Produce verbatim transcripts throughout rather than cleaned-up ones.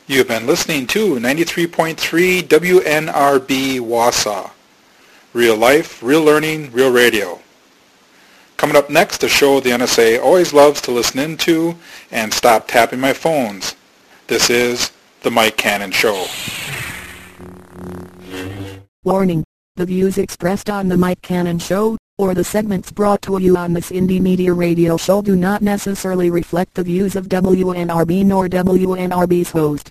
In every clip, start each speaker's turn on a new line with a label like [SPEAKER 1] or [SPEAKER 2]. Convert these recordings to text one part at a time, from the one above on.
[SPEAKER 1] You have been listening to ninety-three point three W N R B Wausau. Real life, real learning, real radio. Coming up next, a show the N S A always loves to listen into and stop tapping my phones. This is The Mike Cannon Show.
[SPEAKER 2] Warning. The views expressed on The Mike Cannon Show, or the segments brought to you on this indie media radio show do not necessarily reflect the views of W N R B nor W N R B's host.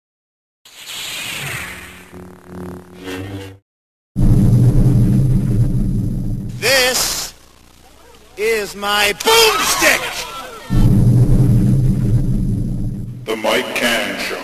[SPEAKER 3] This is my boomstick!
[SPEAKER 1] The Mike Cannon Show.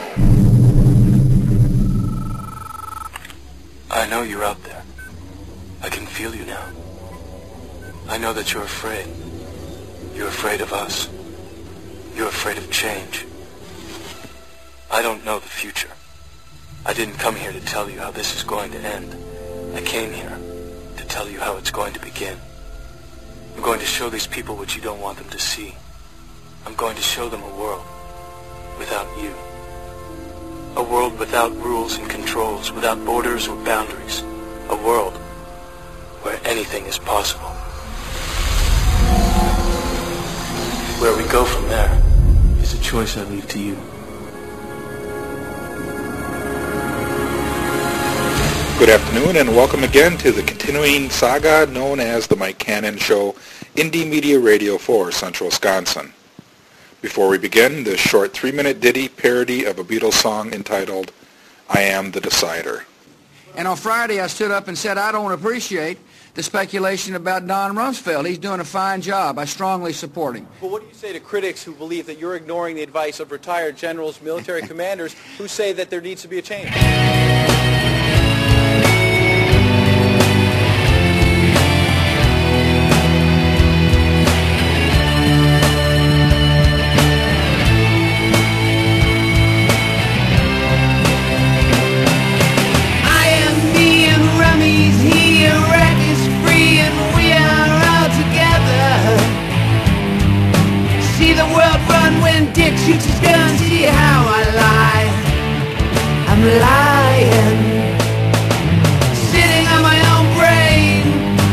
[SPEAKER 4] I know you're out there. I can feel you now. I know that you're afraid. You're afraid of us. You're afraid of change. I don't know the future. I didn't come here to tell you how this is going to end. I came here to tell you how it's going to begin. I'm going to show these people what you don't want them to see. I'm going to show them a world without you. A world without rules and controls, without borders or boundaries. A world where anything is possible. Where we go from there is a choice I leave to you.
[SPEAKER 1] Good afternoon and welcome again to the continuing saga known as The Mike Cannon Show, Indie Media Radio for Central Wisconsin. Before we begin, this short three-minute ditty parody of a Beatles song entitled, I Am the Decider.
[SPEAKER 5] And on Friday I stood up and said I don't appreciate the speculation about Don Rumsfeld. He's doing a fine job. I strongly support him.
[SPEAKER 6] But what do you say to critics who believe that you're ignoring the advice of retired generals, military commanders, who say that there needs to be a change?
[SPEAKER 7] Dick shoots his gun, see how I lie. I'm lying, sitting on my own brain,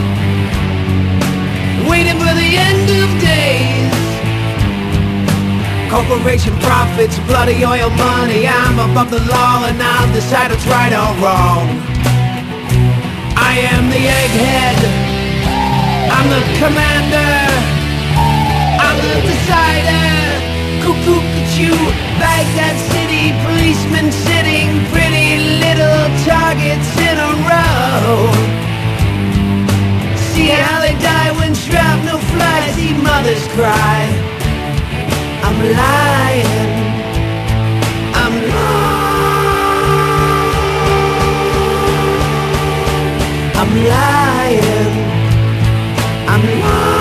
[SPEAKER 7] waiting for the end of days. Corporation profits, bloody oil money. I'm above the law and I'll decide what's right or wrong. I am the egghead, I'm the commander, I'm the decider. Cuckoo, cuckoo, Baghdad City, policemen sitting, pretty little targets in a row. See how they die when shrapnel flies, see mothers cry. I'm lying, I'm lying, I'm lying, I'm lying.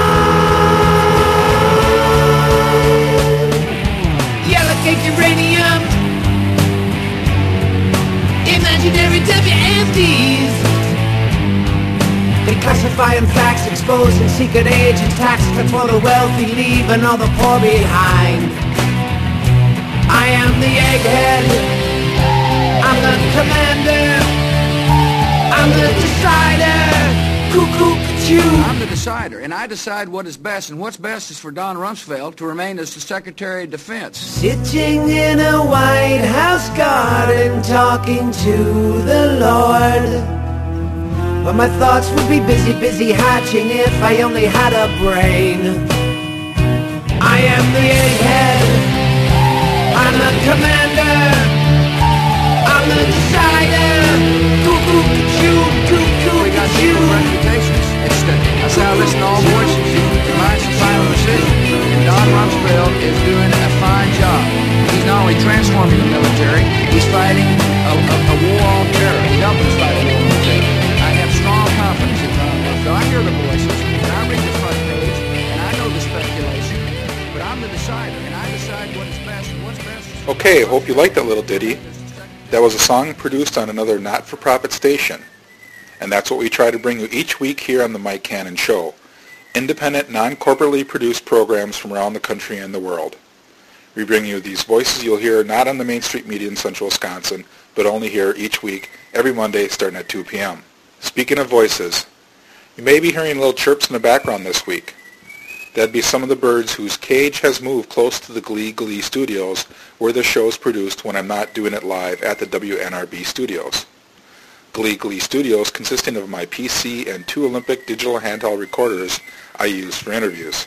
[SPEAKER 7] Uranium, imaginary W M Ds. They classifying facts, exposing secret agents, tax cuts for the wealthy, leaving all the poor behind. I am the egghead, I'm the commander, I'm the decider. Cuckoo, cuckoo.
[SPEAKER 5] I'm the decider, and I decide what is best, and what's best is for Don Rumsfeld to remain as the Secretary of Defense.
[SPEAKER 7] Sitting in a White House garden, talking to the Lord. But my thoughts would be busy, busy hatching if I only had a brain. I am the egghead, I'm the commander, I'm the decider. Cuckoo, cuckoo, cuckoo,
[SPEAKER 5] We got different reputations. It's the, that's how I listen to all voices. Your mind's the final decision. And Don Rumsfeld is doing a fine job. He's not only transforming the military, he's fighting a, a, a war on terror. He helped us fight a war on terror. I have strong confidence in Don Rumsfeld. I hear the voices, and I read the front page, and I know the speculation, but I'm the decider, and I decide what is best and what's best.
[SPEAKER 1] Okay, hope you liked that little ditty. That was a song produced on another not-for-profit station. And that's what we try to bring you each week here on The Mike Cannon Show. Independent, non-corporately produced programs from around the country and the world. We bring you these voices you'll hear not on the Main Street Media in Central Wisconsin, but only here each week, every Monday starting at two p.m. Speaking of voices, you may be hearing little chirps in the background this week. That'd be some of the birds whose cage has moved close to the Glee Glee studios where the show is produced when I'm not doing it live at the W N R B studios. Glee Glee studios consisting of my P C and two Olympic digital handheld recorders I use for interviews.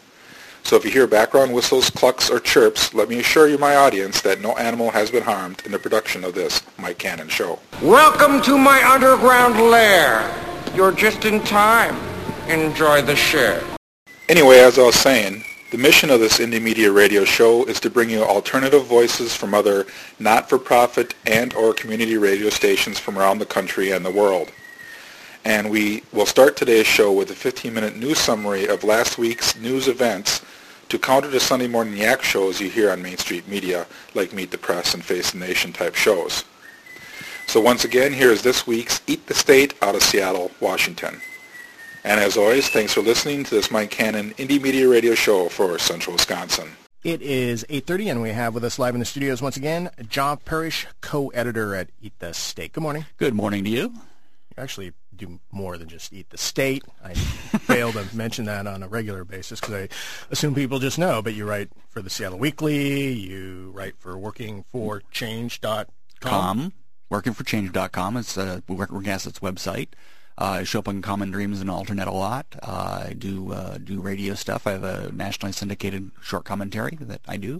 [SPEAKER 1] So if you hear background whistles, clucks, or chirps, let me assure you, my audience, that no animal has been harmed in the production of this Mike Cannon show.
[SPEAKER 8] Welcome to my underground lair. You're just in time. Enjoy the show.
[SPEAKER 1] Anyway, as I was saying, the mission of this indie media radio show is to bring you alternative voices from other not-for-profit and or community radio stations from around the country and the world. And we will start today's show with a fifteen-minute news summary of last week's news events to counter the Sunday morning yak shows you hear on Main Street Media, like Meet the Press and Face the Nation type shows. So once again, here is this week's Eat the State out of Seattle, Washington. And as always, thanks for listening to this Mike Cannon Indie Media Radio Show for Central Wisconsin.
[SPEAKER 9] It is eight thirty, and we have with us live in the studios once again, John Parrish, co-editor at Eat the State. Good morning.
[SPEAKER 10] Good morning to you.
[SPEAKER 9] You actually do more than just Eat the State. I fail to mention that on a regular basis because I assume people just know, but you write for the Seattle Weekly, you write for working for change dot com.
[SPEAKER 10] working for change dot com. It's uh, Working-Assets website. Uh, I show up on Common Dreams and Alternate a lot. Uh, I do uh, do radio stuff. I have a nationally syndicated short commentary that I do.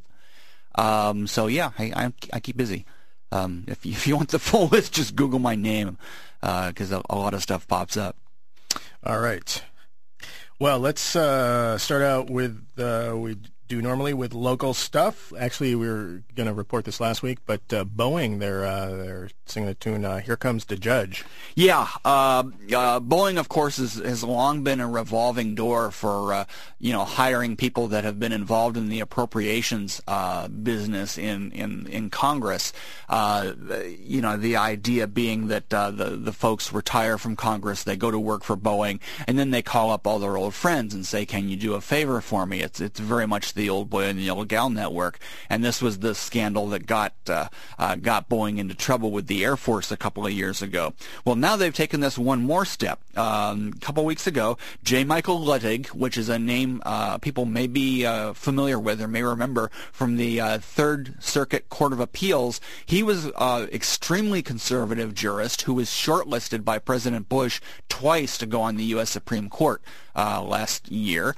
[SPEAKER 10] Um, so yeah, I, I I keep busy. Um, if you, if you want the full list, just Google my name because uh, a, a lot of stuff pops up.
[SPEAKER 9] All right. Well, let's uh, start out with uh, we do normally with local stuff. Actually, we were going to report this last week, but uh, Boeing, they're uh, they're singing the tune uh, "Here Comes the Judge."
[SPEAKER 10] Yeah, uh, uh, Boeing, of course, is, has long been a revolving door for uh, you know hiring people that have been involved in the appropriations uh, business in in in Congress. Uh, you know, the idea being that uh, the the folks retire from Congress, they go to work for Boeing, and then they call up all their old friends and say, "Can you do a favor for me?" It's it's very much the old boy and the old gal network, and this was the scandal that got uh, uh, got Boeing into trouble with the Air Force a couple of years ago. Well, now they've taken this one more step. Um, a couple weeks ago, J. Michael Luttig, which is a name uh, people may be uh, familiar with or may remember from the uh, Third Circuit Court of Appeals, he was an uh, extremely conservative jurist who was shortlisted by President Bush twice to go on the U S Supreme Court uh, last year.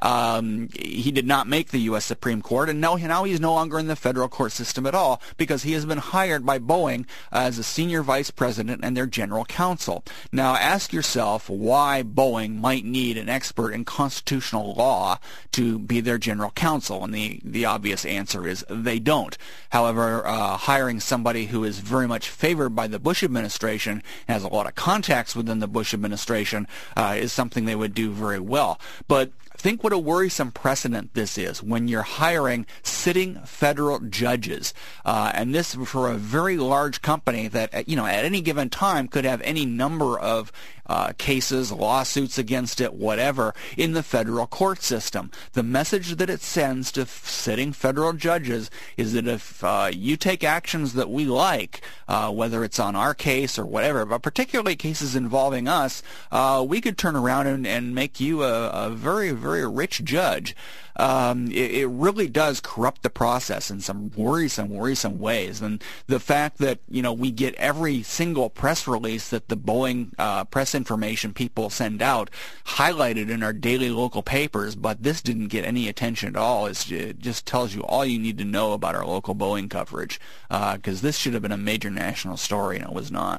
[SPEAKER 10] Um, he did not make the U S Supreme Court, and now, now he's no longer in the federal court system at all because he has been hired by Boeing as a senior vice president and their general counsel. Now, ask yourself why Boeing might need an expert in constitutional law to be their general counsel, and the, the obvious answer is they don't. However, uh, hiring somebody who is very much favored by the Bush administration and has a lot of contacts within the Bush administration uh, is something they would do very well. But think what a worrisome precedent this is when you're hiring sitting federal judges, uh, and this for a very large company that, you know, at any given time could have any number of uh, cases, lawsuits against it, whatever, in the federal court system. The message that it sends to f- sitting federal judges is that if uh, you take actions that we like, uh, whether it's on our case or whatever, but particularly cases involving us, uh, we could turn around and, and make you a, a very, very rich judge. Um, it, it really does corrupt the process in some worrisome, worrisome ways. And the fact that, you know, we get every single press release that the Boeing uh, press information people send out highlighted in our daily local papers, but this didn't get any attention at all. It's, it just tells you all you need to know about our local Boeing coverage, because uh, this should have been a major national story, and it was not.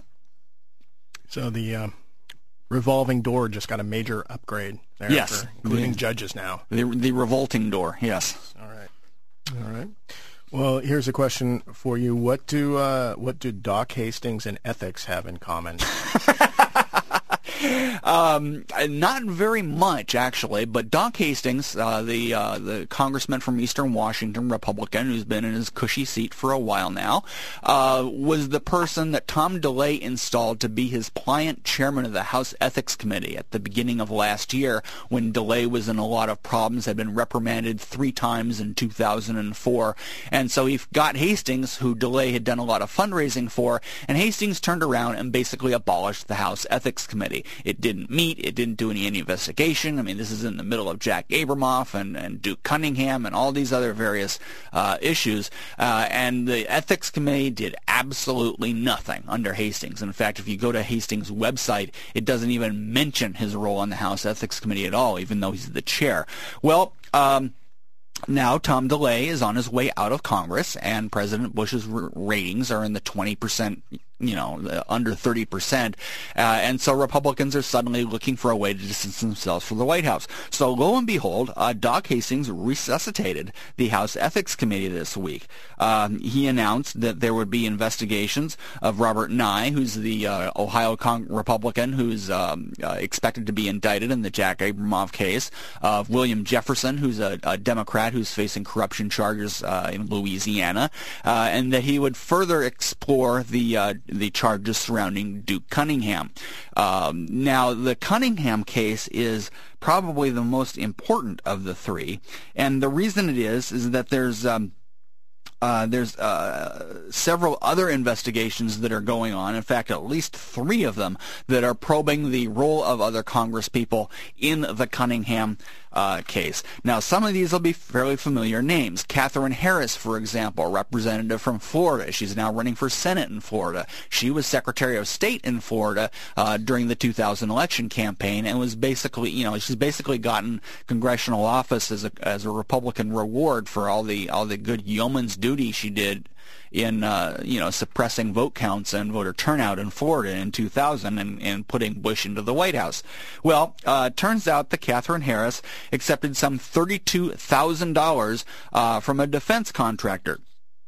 [SPEAKER 9] So the uh, revolving door just got a major upgrade there,
[SPEAKER 10] yes,
[SPEAKER 9] for including
[SPEAKER 10] the,
[SPEAKER 9] judges now.
[SPEAKER 10] The the revolting door, yes.
[SPEAKER 9] All right, all right. Well, here's a question for you: What do uh, what do Doc Hastings and ethics have in common?
[SPEAKER 10] Um, not very much, actually, but Doc Hastings, uh, the uh, the congressman from Eastern Washington, Republican, who's been in his cushy seat for a while now, uh, was the person that Tom DeLay installed to be his pliant chairman of the House Ethics Committee at the beginning of last year, when DeLay was in a lot of problems, had been reprimanded three times in two thousand four. And so he got Hastings, who DeLay had done a lot of fundraising for, and Hastings turned around and basically abolished the House Ethics Committee. It didn't meet. It didn't do any, any investigation. I mean, this is in the middle of Jack Abramoff and, and Duke Cunningham and all these other various uh, issues. Uh, and the Ethics Committee did absolutely nothing under Hastings. In fact, if you go to Hastings' website, it doesn't even mention his role on the House Ethics Committee at all, even though he's the chair. Well, um, now Tom DeLay is on his way out of Congress, and President Bush's r- ratings are in the twenty percent, you know, under thirty percent, uh, and so Republicans are suddenly looking for a way to distance themselves from the White House. So lo and behold, uh, Doc Hastings resuscitated the House Ethics Committee this week. Um, he announced that there would be investigations of Robert Nye, who's the uh, Ohio Cong- Republican who's um, uh, expected to be indicted in the Jack Abramoff case, of William Jefferson, who's a, a Democrat who's facing corruption charges uh, in Louisiana, uh, and that he would further explore the uh, the charges surrounding Duke Cunningham. Um, now, the Cunningham case is probably the most important of the three, and the reason it is is that there's um, Uh, there's uh, several other investigations that are going on. In fact, at least three of them that are probing the role of other congresspeople in the Cunningham uh, case. Now, some of these will be fairly familiar names. Katherine Harris, for example, representative from Florida. She's now running for Senate in Florida. She was Secretary of State in Florida uh, during the two thousand election campaign, and was basically, you know, she's basically gotten congressional office as a as a Republican reward for all the all the good yeoman's duty she did in uh, you know suppressing vote counts and voter turnout in Florida in two thousand and, and putting Bush into the White House. Well, uh, turns out that Katherine Harris accepted some thirty-two thousand dollars uh, from a defense contractor.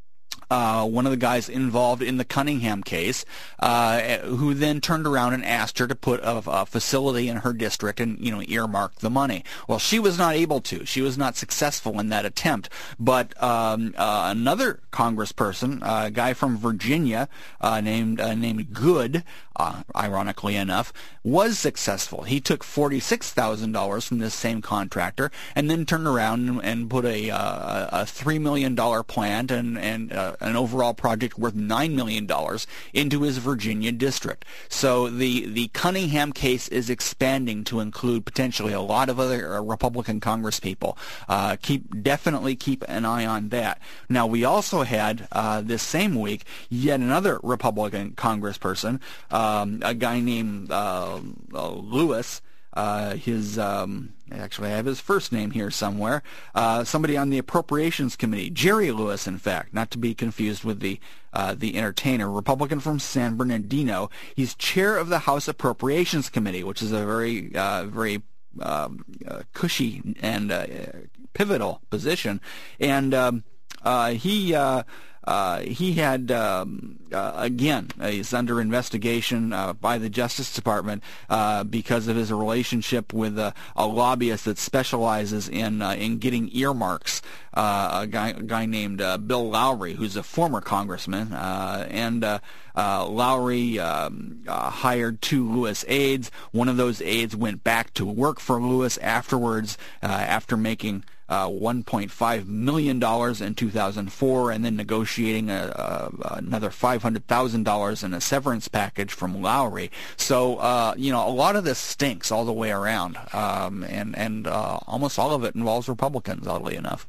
[SPEAKER 10] Uh, one of the guys involved in the Cunningham case, uh, who then turned around and asked her to put a, a facility in her district and, you know, earmark the money. Well, she was not able to. She was not successful in that attempt. But um, uh, another congressperson, uh, a guy from Virginia uh, named uh, named Good, uh, ironically enough, was successful. He took forty-six thousand dollars from this same contractor and then turned around and, and put a, uh, a three million dollars plant and, and uh, an overall project worth nine million dollars into his Virginia district. So the, the Cunningham case is expanding to include potentially a lot of other uh, Republican congresspeople. Uh, keep definitely keep an eye on that. Now, we also had uh, this same week yet another Republican congressperson, um, a guy named uh, uh, Lewis. Uh, his um, actually, I have his first name here somewhere. Uh, somebody on the Appropriations Committee, Jerry Lewis, in fact, not to be confused with the uh, the entertainer, Republican from San Bernardino. He's chair of the House Appropriations Committee, which is a very uh, very um, uh, cushy and uh, pivotal position, and um, uh, he. Uh, Uh, he had, um, uh, again, uh, he's under investigation uh, by the Justice Department uh, because of his relationship with uh, a lobbyist that specializes in uh, in getting earmarks, uh, a guy a guy named uh, Bill Lowry, who's a former congressman, uh, and uh, uh, Lowry um, uh, hired two Lewis aides. One of those aides went back to work for Lewis afterwards, uh, after making Uh, one point five million dollars in two thousand four, and then negotiating a, a, another five hundred thousand dollars in a severance package from Lowry. So, uh, you know, a lot of this stinks all the way around, um, and, and uh, almost all of it involves Republicans, oddly enough.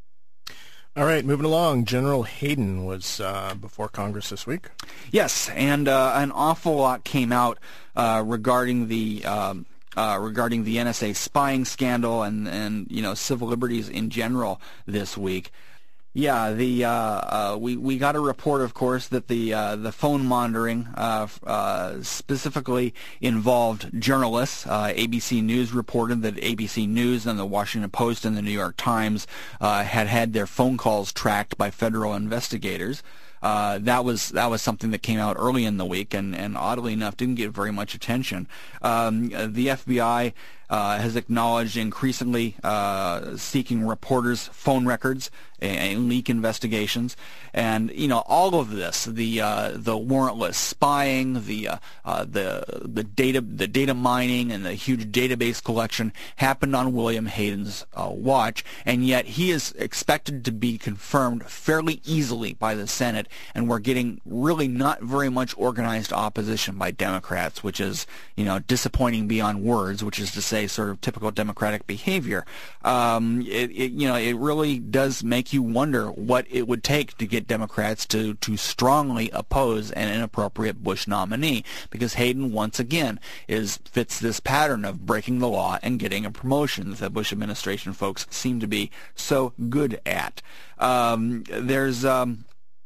[SPEAKER 9] All right, moving along. General Hayden was uh, before Congress this week.
[SPEAKER 10] Yes, and uh, an awful lot came out uh, regarding the... Um, Uh, regarding the N S A spying scandal and, and you know civil liberties in general this week. Yeah, the uh, uh, we we got a report, of course, that the uh, the phone monitoring uh, uh, specifically involved journalists. Uh, A B C News reported that A B C News and the Washington Post and the New York Times uh, had had their phone calls tracked by federal investigators. Uh, that was that was something that came out early in the week, and, and oddly enough, didn't get very much attention. Um, the F B I uh, has acknowledged increasingly uh, seeking reporters' phone records and leak investigations, and you know all of this, the uh, the warrantless spying, the uh, uh, the the data the data mining, and the huge database collection happened on William Hayden's uh, watch, and yet he is expected to be confirmed fairly easily by the Senate, and we're getting really not very much organized opposition by Democrats, which is you know disappointing beyond words, which is to say, sort of typical Democratic behavior. Um, it, it you know it really does make you wonder what it would take to get Democrats to, to strongly oppose an inappropriate Bush nominee, because Hayden, once again, is fits this pattern of breaking the law and getting a promotion that the Bush administration folks seem to be so good at. Um, there's... Um,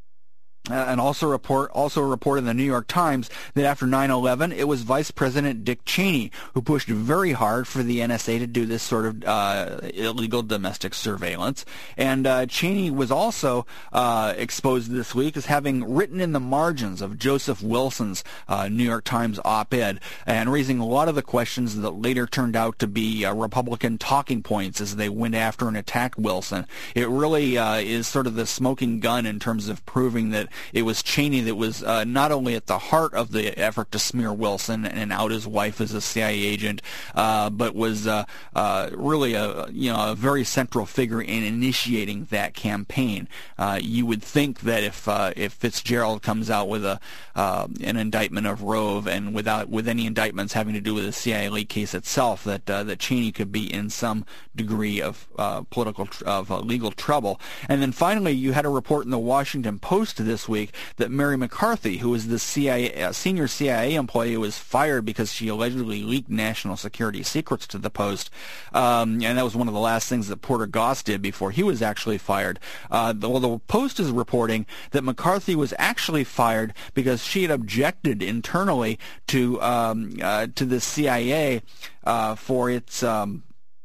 [SPEAKER 10] Uh, and also report also a report in the New York Times that after nine eleven, it was Vice President Dick Cheney who pushed very hard for the N S A to do this sort of uh, illegal domestic surveillance. And uh, Cheney was also uh, exposed this week as having written in the margins of Joseph Wilson's uh, New York Times op-ed, and raising a lot of the questions that later turned out to be uh, Republican talking points as they went after and attacked Wilson. It really uh, is sort of the smoking gun in terms of proving that it was Cheney that was uh, not only at the heart of the effort to smear Wilson and out his wife as a C I A agent, uh, but was uh, uh, really a you know a very central figure in initiating that campaign. Uh, you would think that if uh, if Fitzgerald comes out with a uh, an indictment of Rove, and without with any indictments having to do with the C I A leak case itself, that uh, that Cheney could be in some degree of uh, political tr- of uh, legal trouble. And then finally, you had a report in the Washington Post this week that Mary McCarthy, who was the C I A, uh, senior C I A employee, was fired because she allegedly leaked national security secrets to the Post, um, and that was one of the last things that Porter Goss did before he was actually fired. Uh, the, well, the Post is reporting that McCarthy was actually fired because she had objected internally to um, uh, to the C I A uh, for its um,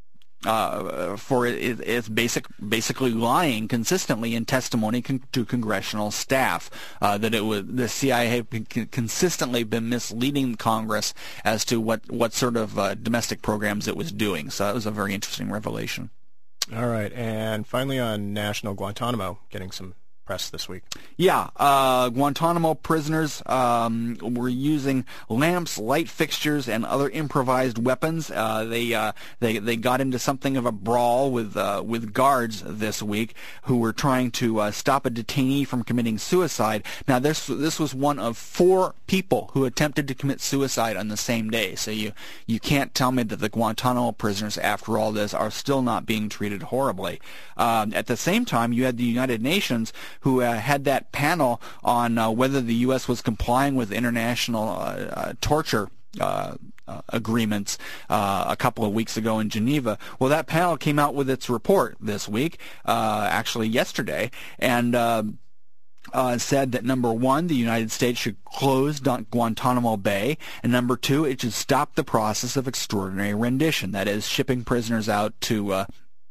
[SPEAKER 10] Uh, for it, it's basic, basically lying consistently in testimony con- to congressional staff, uh, that it was the C I A had con- consistently been misleading Congress as to what what sort of uh, domestic programs it was doing. So that was a very interesting revelation.
[SPEAKER 9] All right, and finally on National Guantanamo, getting some press this week.
[SPEAKER 10] Yeah, uh, Guantanamo prisoners um, were using lamps, light fixtures, and other improvised weapons. Uh, they uh, they they got into something of a brawl with uh, with guards this week who were trying to uh, stop a detainee from committing suicide. Now, this this was one of four people who attempted to commit suicide on the same day. So you you can't tell me that the Guantanamo prisoners, after all this, are still not being treated horribly. Um, at the same time, you had the United Nations, who uh, had that panel on uh, whether the U S was complying with international uh, uh, torture uh, uh, agreements uh, a couple of weeks ago in Geneva. Well, that panel came out with its report this week, uh, actually yesterday, and uh, Uh, said that, number one, the United States should close Guantanamo Bay, and number two, it should stop the process of extraordinary rendition, that is, shipping prisoners out to uh,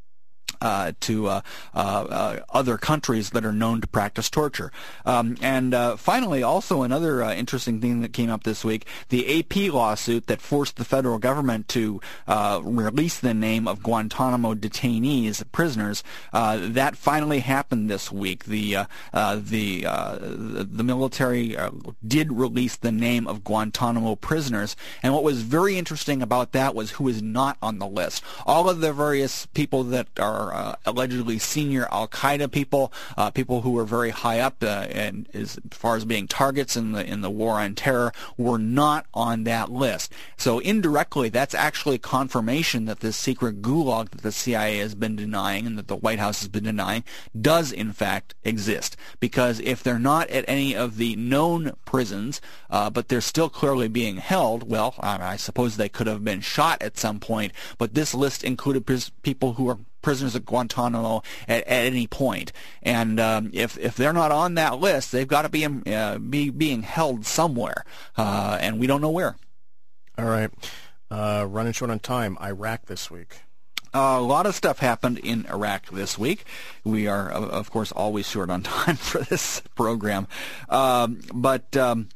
[SPEAKER 10] Uh, to uh, uh, uh, other countries that are known to practice torture. Um, and uh, finally, also another uh, interesting thing that came up this week, the A P lawsuit that forced the federal government to uh, release the name of Guantanamo detainees, prisoners, uh, that finally happened this week. The uh, uh, the, uh, the military uh, did release the name of Guantanamo prisoners, and what was very interesting about that was who is not on the list. All of the various people that are Uh, allegedly senior Al-Qaeda people, uh, people who were very high up uh, and as far as being targets in the in the war on terror, were not on that list. So indirectly, that's actually confirmation that this secret gulag that the C I A has been denying and that the White House has been denying does in fact exist. Because if they're not at any of the known prisons, uh, but they're still clearly being held, well, I, I suppose they could have been shot at some point. But this list included pris- people who are prisoners at Guantanamo at, at any point, and um, if if they're not on that list, they've got to be uh, be being held somewhere, uh, and we don't know where.
[SPEAKER 9] All right, uh, running short on time. Iraq this week.
[SPEAKER 10] Uh, a lot of stuff happened in Iraq this week. We are, of course, always short on time for this program, um, but. Um,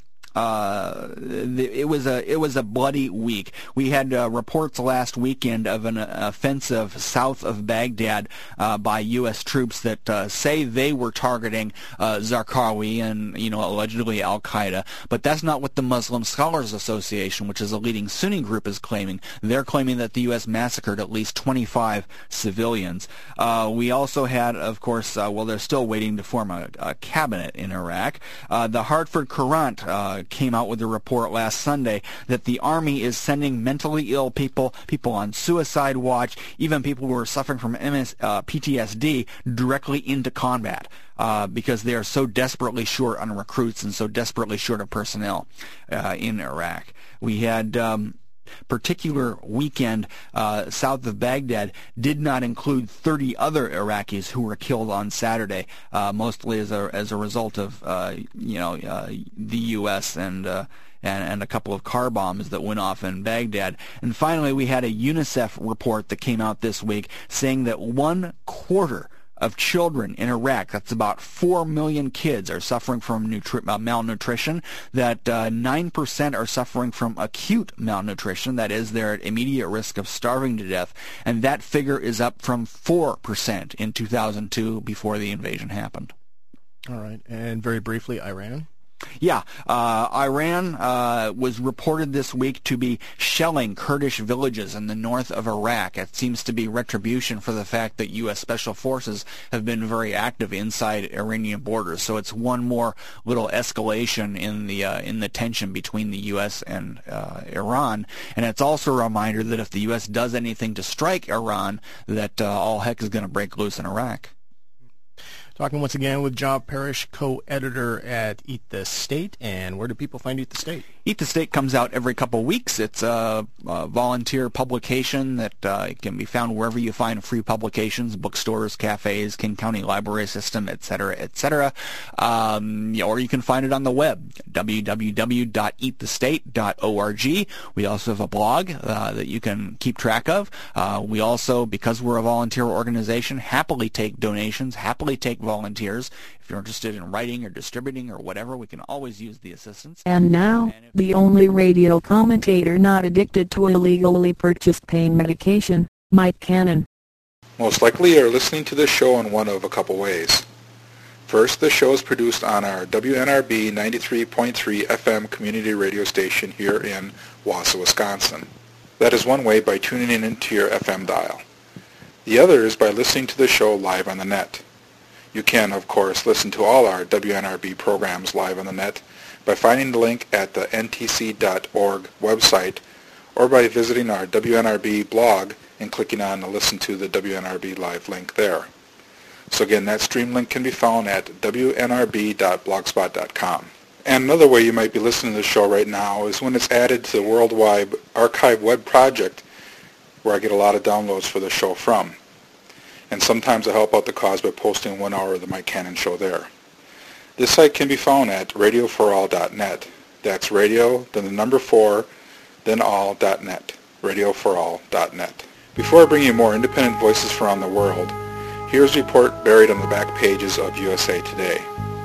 [SPEAKER 10] Uh, it was a it was a bloody week. We had uh, reports last weekend of an offensive south of Baghdad uh, by U S troops that uh, say they were targeting uh, Zarqawi and you know allegedly Al Qaeda, but that's not what the Muslim Scholars Association, which is a leading Sunni group, is claiming. They're claiming that the U S massacred at least twenty-five civilians. Uh, we also had, of course, uh, well, they're still waiting to form a, a cabinet in Iraq. Uh, the Hartford Courant Uh, came out with a report last Sunday that the Army is sending mentally ill people, people on suicide watch, even people who are suffering from M S, uh, P T S D directly into combat uh, because they are so desperately short on recruits and so desperately short of personnel uh, in Iraq. We had... Um, particular weekend uh, south of Baghdad did not include thirty other Iraqis who were killed on Saturday, uh, mostly as a as a result of uh, you know uh, the U S and, uh, and and a couple of car bombs that went off in Baghdad. And finally, we had a UNICEF report that came out this week saying that one quarter of children in Iraq, that's about four million kids, are suffering from nutri- uh, malnutrition, that uh, nine percent are suffering from acute malnutrition, that is, they're at immediate risk of starving to death, and that figure is up from four percent in two thousand two before the invasion happened.
[SPEAKER 9] All right, and very briefly, Iran?
[SPEAKER 10] Yeah, uh, Iran uh, was reported this week to be shelling Kurdish villages in the north of Iraq. It seems to be retribution for the fact that U S Special Forces have been very active inside Iranian borders. So it's one more little escalation in the uh, in the tension between the U S and uh, Iran. And it's also a reminder that if the U S does anything to strike Iran, that uh, all heck is going to break loose in Iraq.
[SPEAKER 9] Talking once again with John Parrish, co-editor at Eat the State. And where do people find Eat the State?
[SPEAKER 10] Eat the State comes out every couple of weeks. It's a, a volunteer publication that uh, can be found wherever you find free publications, bookstores, cafes, King County Library System, et cetera, et cetera. Um, or you can find it on the web, w w w dot eat the state dot org. We also have a blog uh, that you can keep track of. Uh, we also, because we're a volunteer organization, happily take donations, happily take volunteers. If you're interested in writing or distributing or whatever, we can always use the assistance.
[SPEAKER 2] And now, and the only radio commentator not addicted to illegally purchased pain medication, Mike Cannon.
[SPEAKER 1] Most likely you're listening to this show in one of a couple ways. First, the show is produced on our W N R B ninety-three point three F M community radio station here in Wausau, Wisconsin. That is one way, by tuning in into your F M dial. The other is by listening to the show live on the net. You can, of course, listen to all our W N R B programs live on the net by finding the link at the N T C dot org website, or by visiting our W N R B blog and clicking on the Listen to the W N R B Live link there. So again, that stream link can be found at w n r b dot blogspot dot com. And another way you might be listening to the show right now is when it's added to the Worldwide Archive web project, where I get a lot of downloads for the show from. And sometimes I help out the cause by posting one hour of the Mike Cannon Show there. This site can be found at radio for all dot net. That's radio, then the number four, then all dot net. radio for all dot net. Before I bring you more independent voices from around the world, here's a report buried on the back pages of U S A Today.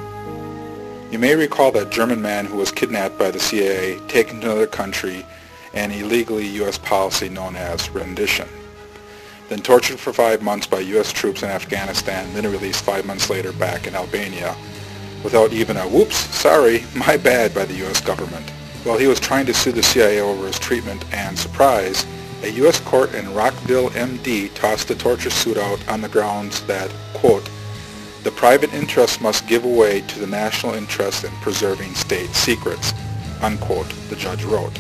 [SPEAKER 1] You may recall that German man who was kidnapped by the C I A, taken to another country, and illegally U S policy known as rendition. Then tortured for five months by U S troops in Afghanistan, then released five months later back in Albania, without even a whoops, sorry, my bad by the U S government. While he was trying to sue the C I A over his treatment, and surprise, a U S court in Rockville, M D tossed the torture suit out on the grounds that, quote, the private interest must give way to the national interest in preserving state secrets, unquote, the judge wrote.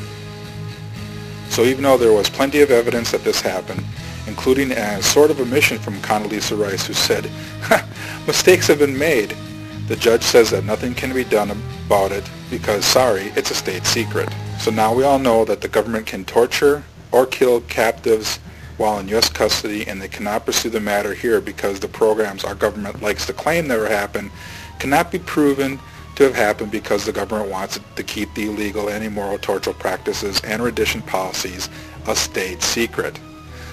[SPEAKER 1] So even though there was plenty of evidence that this happened, including a sort of admission from Condoleezza Rice, who said, mistakes have been made, the judge says that nothing can be done about it because, sorry, it's a state secret. So now we all know that the government can torture or kill captives while in U S custody, and they cannot pursue the matter here because the programs our government likes to claim never happened cannot be proven to have happened because the government wants to keep the illegal and immoral torture practices and rendition policies a state secret.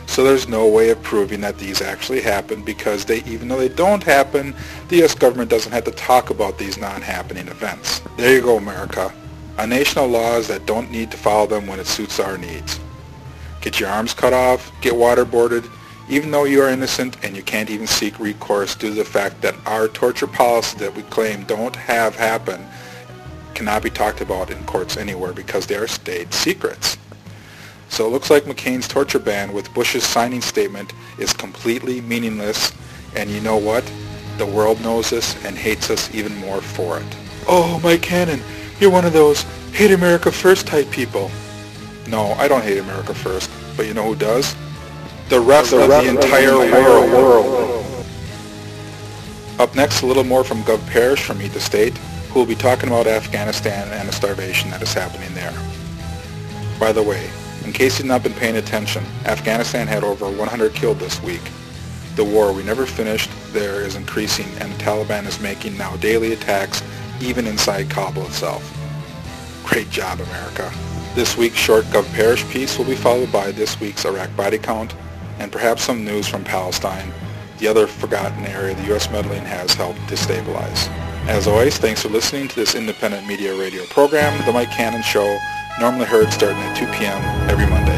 [SPEAKER 1] So there's no way of proving that these actually happened because they, even though they don't happen, the U S government doesn't have to talk about these non-happening events. There you go, America. A nation of laws that don't need to follow them when it suits our needs. Get your arms cut off, get waterboarded, even though you are innocent and you can't even seek recourse due to the fact that our torture policies that we claim don't have happen cannot be talked about in courts anywhere because they are state secrets. So it looks like McCain's torture ban with Bush's signing statement is completely meaningless, and you know what? The world knows this and hates us even more for it. Oh, Mike Cannon, you're one of those hate America first type people. No, I don't hate America first, but you know who does? The rest the of rest the entire, of the entire world. world. Up next, a little more from Gov Parrish from Meet the State, who will be talking about Afghanistan and the starvation that is happening there. By the way, in case you've not been paying attention, Afghanistan had over one hundred killed this week. The war we never finished there is increasing, and the Taliban is making now daily attacks even inside Kabul itself. Great job, America. This week's short Gov Parrish piece will be followed by this week's Iraq body count and perhaps some news from Palestine, the other forgotten area the U S meddling has helped destabilize. As always, thanks for listening to this independent media radio program, The Mike Cannon Show, normally heard starting at two p.m. every Monday.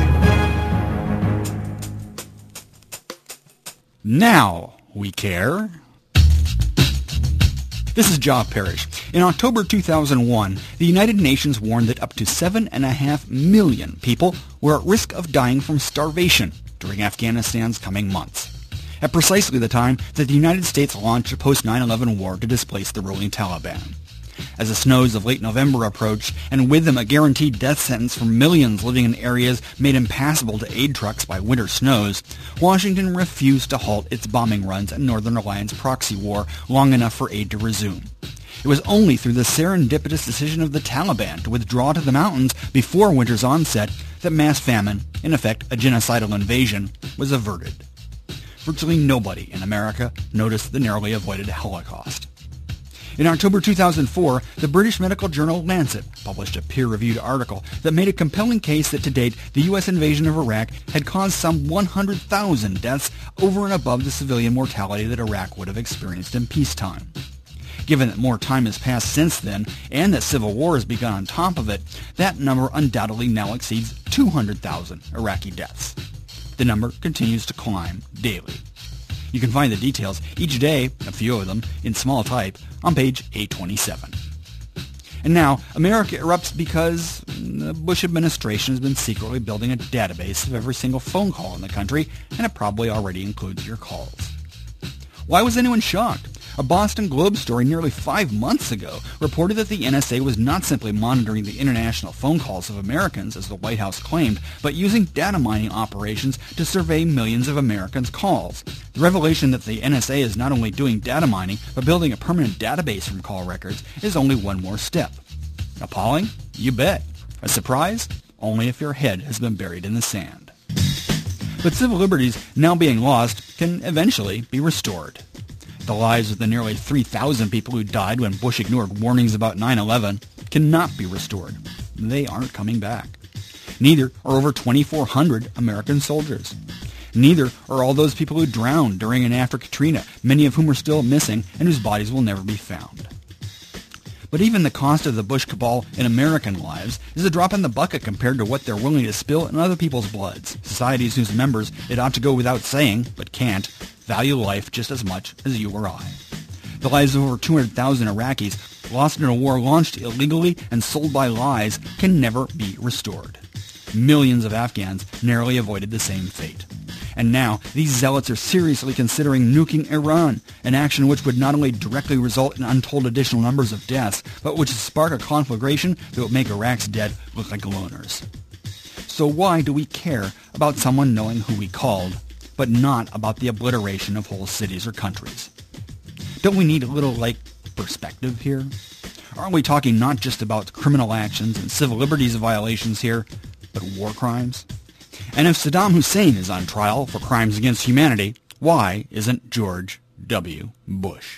[SPEAKER 11] Now we care. This is Gov Parrish. In October two thousand one, the United Nations warned that up to seven point five million people were at risk of dying from starvation during Afghanistan's coming months, at precisely the time that the United States launched a post nine eleven war to displace the ruling Taliban. As the snows of late November approached, and with them a guaranteed death sentence for millions living in areas made impassable to aid trucks by winter snows, Washington refused to halt its bombing runs at Northern Alliance proxy war long enough for aid to resume. It was only through the serendipitous decision of the Taliban to withdraw to the mountains before winter's onset that mass famine, in effect a genocidal invasion, was averted. Virtually nobody in America noticed the narrowly avoided Holocaust. In October two thousand four, the British medical journal Lancet published a peer-reviewed article that made a compelling case that to date the U S invasion of Iraq had caused some one hundred thousand deaths over and above the civilian mortality that Iraq would have experienced in peacetime. Given that more time has passed since then, and that civil war has begun on top of it, that number undoubtedly now exceeds two hundred thousand Iraqi deaths. The number continues to climb daily. You can find the details each day, a few of them, in small type, on page eight twenty-seven. And now, America erupts because the Bush administration has been secretly building a database of every single phone call in the country, and it probably already includes your calls. Why was anyone shocked? A Boston Globe story nearly five months ago reported that the N S A was not simply monitoring the international phone calls of Americans, as the White House claimed, but using data mining operations to survey millions of Americans' calls. The revelation that the N S A is not only doing data mining, but building a permanent database from call records is only one more step. Appalling? You bet. A surprise? Only if your head has been buried in the sand. But civil liberties, now being lost, can eventually be restored. The lives of the nearly three thousand people who died when Bush ignored warnings about nine eleven cannot be restored. They aren't coming back. Neither are over twenty-four hundred American soldiers. Neither are all those people who drowned during and after Katrina, many of whom are still missing and whose bodies will never be found. But even the cost of the Bush cabal in American lives is a drop in the bucket compared to what they're willing to spill in other people's bloods, societies whose members, it ought to go without saying, but can't, value life just as much as you or I. The lives of over two hundred thousand Iraqis, lost in a war launched illegally and sold by lies, can never be restored. Millions of Afghans narrowly avoided the same fate. And now, these zealots are seriously considering nuking Iran, an action which would not only directly result in untold additional numbers of deaths, but which would spark a conflagration that would make Iraq's dead look like loners. So why do we care about someone knowing who we called, but not about the obliteration of whole cities or countries? Don't we need a little, like, perspective here? Aren't we talking not just about criminal actions and civil liberties violations here, but war crimes? And if Saddam Hussein is on trial for crimes against humanity, why isn't George W. Bush?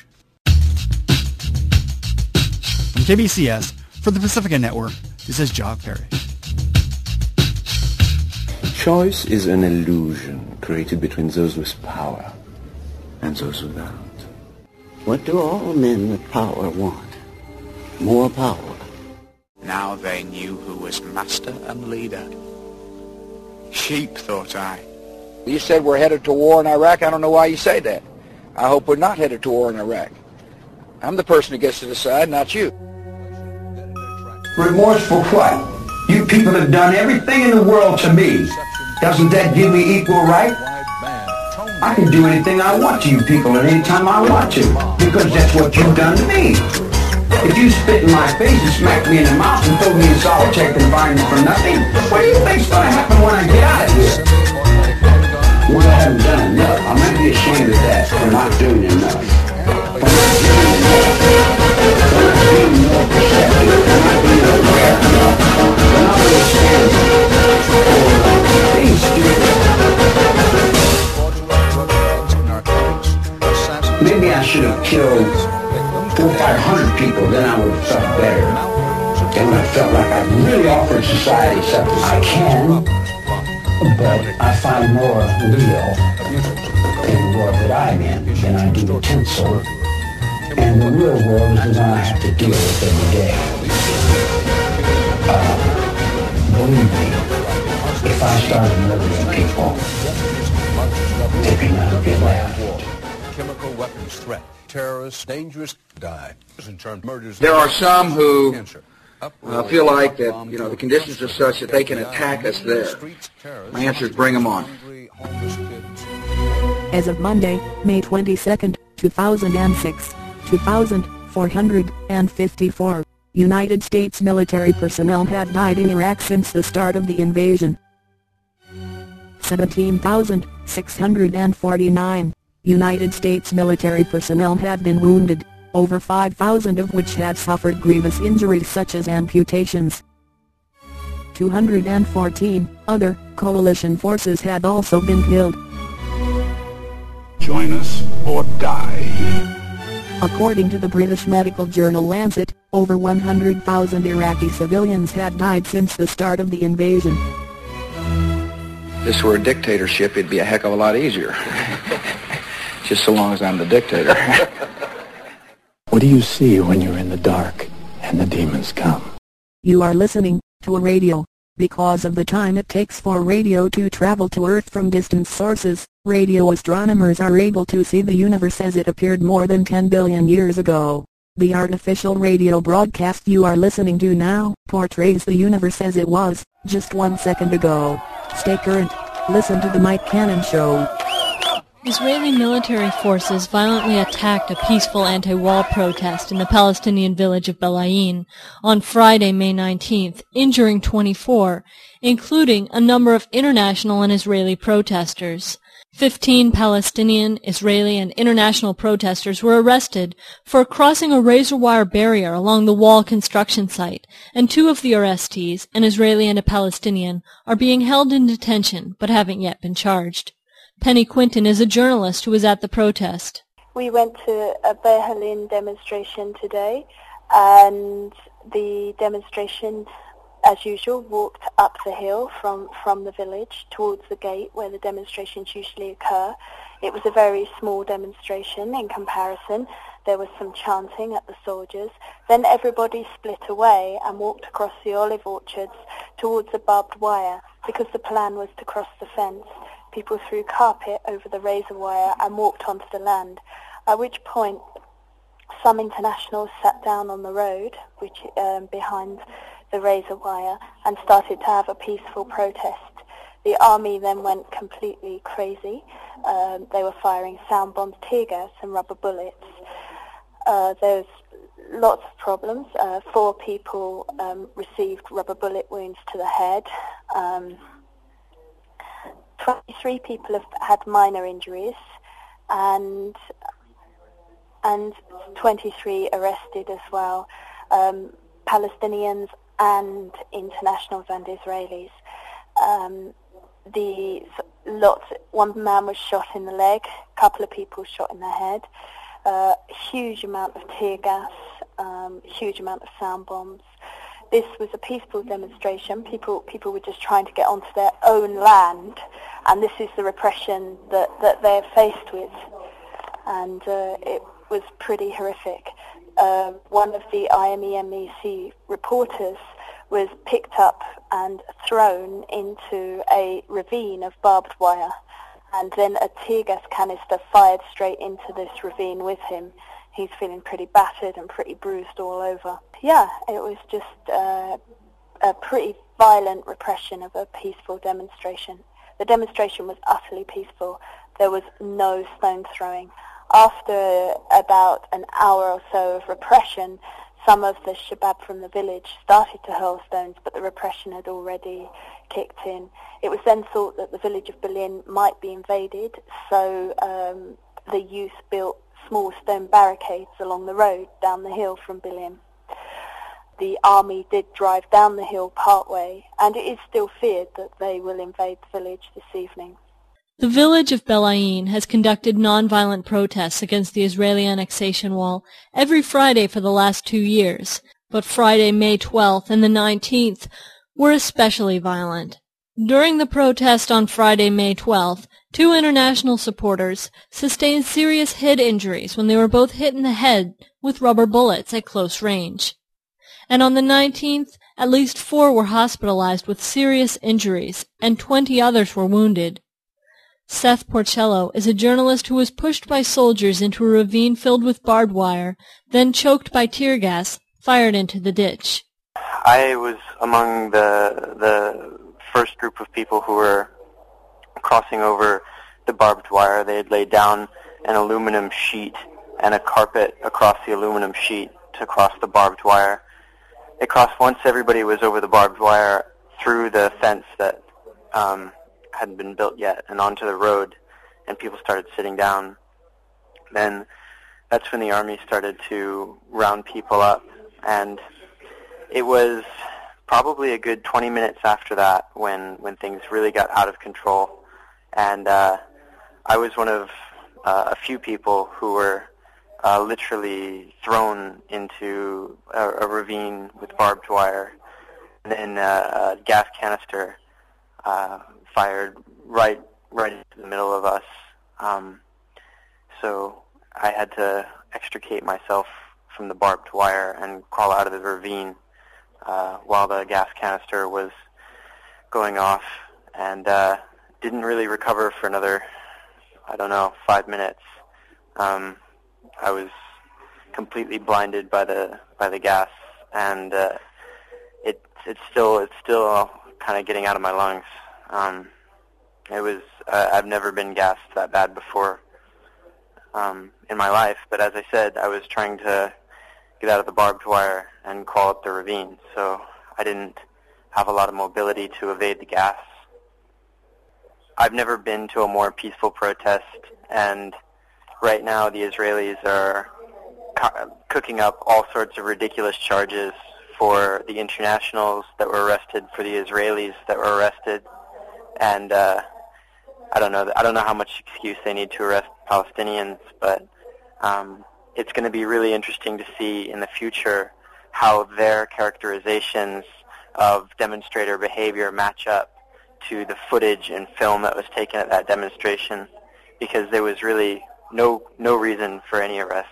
[SPEAKER 11] From K B C S, for the Pacifica Network, this is Gov Parrish.
[SPEAKER 12] Choice is an illusion created between those with power and those without.
[SPEAKER 13] What do all men with power want? More power.
[SPEAKER 14] Now they knew who was master and leader. Sheep, thought I.
[SPEAKER 5] You said we're headed to war in Iraq. I don't know why you say that. I hope we're not headed to war in Iraq. I'm the person who gets to decide, not you.
[SPEAKER 15] Remorse for what? You people have done everything in the world to me. Doesn't that give me equal right? I can do anything I want to you people at any time I want to, because that's what you've done to me. If you spit in my face and smack me in the mouth and throw me in solitary confinement for nothing, what do you think's going to happen when I get out of here? Well, I haven't done enough. I might be ashamed of that for not doing enough. For not doing enough. For not being more perceptive. For not being aware enough. For not understanding. For being stupid. Maybe I should have killed four or five hundred people, then I would have felt better. Then I felt like I really offered society something. I can, but I find more real in the world that I'm in than I do the tinsel. And the real world is the one I have to deal with every day. Uh, believe me, if I started murdering people, they could not be left.
[SPEAKER 16] Chemical weapons threat. Terrorists, dangerous, die.
[SPEAKER 5] There are some who uh, feel like that, you know, the conditions are such that they can attack us there. My answer is bring them on.
[SPEAKER 2] As of Monday, May twenty-second, two thousand six, two thousand four hundred fifty-four, United States military personnel had died in Iraq since the start of the invasion. seventeen thousand six hundred forty-nine. United States military personnel had been wounded, over five thousand of which had suffered grievous injuries such as amputations. two hundred fourteen other coalition forces had also been killed.
[SPEAKER 16] Join us or die.
[SPEAKER 2] According to the British medical journal Lancet, over one hundred thousand Iraqi civilians had died since the start of the invasion.
[SPEAKER 5] If this were a dictatorship, it'd be a heck of a lot easier. Just so long as I'm the dictator.
[SPEAKER 12] What do you see when you're in the dark and the demons come?
[SPEAKER 2] You are listening to a radio. Because of the time it takes for radio to travel to Earth from distant sources, radio astronomers are able to see the universe as it appeared more than ten billion years ago. The artificial radio broadcast you are listening to now portrays the universe as it was just one second ago. Stay current. Listen to the Mike Cannon Show.
[SPEAKER 17] Israeli military forces violently attacked a peaceful anti-wall protest in the Palestinian village of Belayim on Friday, May nineteenth, injuring twenty-four, including a number of international and Israeli protesters. Fifteen Palestinian, Israeli, and international protesters were arrested for crossing a razor wire barrier along the wall construction site, and two of the arrestees, an Israeli and a Palestinian, are being held in detention but haven't yet been charged. Penny Quinton is a journalist who was at the protest.
[SPEAKER 18] We went to a Behalin demonstration today, and the demonstration, as usual, walked up the hill from, from the village towards the gate where the demonstrations usually occur. It was a very small demonstration in comparison. There was some chanting at the soldiers. Then everybody split away and walked across the olive orchards towards the barbed wire, because the plan was to cross the fence. People threw carpet over the razor wire and walked onto the land, at which point some internationals sat down on the road which um, behind the razor wire and started to have a peaceful protest. The army then went completely crazy. Um, they were firing sound bombs, tear gas and rubber bullets. Uh, there was lots of problems. Uh, four people um, received rubber bullet wounds to the head. Um, twenty-three people have had minor injuries, and and twenty-three arrested as well, um, Palestinians and internationals and Israelis. Um, the lots. One man was shot in the leg. A couple of people shot in the head. Uh, huge amount of tear gas. Um, huge amount of sound bombs. this was a peaceful demonstration. People people were just trying to get onto their own land, and this is the repression that, that they're faced with. And uh, it was pretty horrific. Uh, one of the I M E M E C reporters was picked up and thrown into a ravine of barbed wire, and then a tear gas canister fired straight into this ravine with him. He's feeling pretty battered and pretty bruised all over. Yeah, it was just uh, a pretty violent repression of a peaceful demonstration. The demonstration was utterly peaceful. There was no stone throwing. After about an hour or so of repression, some of the Shabab from the village started to hurl stones, but the repression had already kicked in. It was then thought that the village of Berlin might be invaded, so um, the youth built small stone barricades along the road down the hill from Berlin. The army did drive down the hill partway, and it is still feared that they will invade the village this evening.
[SPEAKER 17] The village of Belaïn has conducted nonviolent protests against the Israeli annexation wall every Friday for the last two years, but Friday, May twelfth and the nineteenth were especially violent. During the protest on Friday, May twelfth, two international supporters sustained serious head injuries when they were both hit in the head with rubber bullets at close range. And on the nineteenth, at least four were hospitalized with serious injuries, and twenty others were wounded. Seth Porcello is a journalist who was pushed by soldiers into a ravine filled with barbed wire, then choked by tear gas, fired into the ditch.
[SPEAKER 19] I was among the the first group of people who were crossing over the barbed wire. They had laid down an aluminum sheet and a carpet across the aluminum sheet to cross the barbed wire. They crossed once everybody was over the barbed wire through the fence that um, hadn't been built yet and onto the road, and people started sitting down. Then that's when the army started to round people up, and it was probably a good twenty minutes after that when, when things really got out of control. And uh, I was one of uh, a few people who were uh, literally thrown into a, a ravine with barbed wire, and then uh, a gas canister uh, fired right right into the middle of us. Um, so I had to extricate myself from the barbed wire and crawl out of the ravine uh, while the gas canister was going off, and uh, didn't really recover for another, I don't know, five minutes. Um, I was completely blinded by the by the gas, and uh, it it's still it's still kind of getting out of my lungs. Um, it was uh, I've never been gassed that bad before um, in my life, but as I said, I was trying to get out of the barbed wire and crawl up the ravine, so I didn't have a lot of mobility to evade the gas. I've never been to a more peaceful protest, and right now the Israelis are co- cooking up all sorts of ridiculous charges for the internationals that were arrested, for the Israelis that were arrested, and uh, I don't know. I don't know how much excuse they need to arrest Palestinians, but um, it's going to be really interesting to see in the future how their characterizations of demonstrator behavior match up to the footage and film that was taken at that demonstration, because there was really no no reason for any arrests.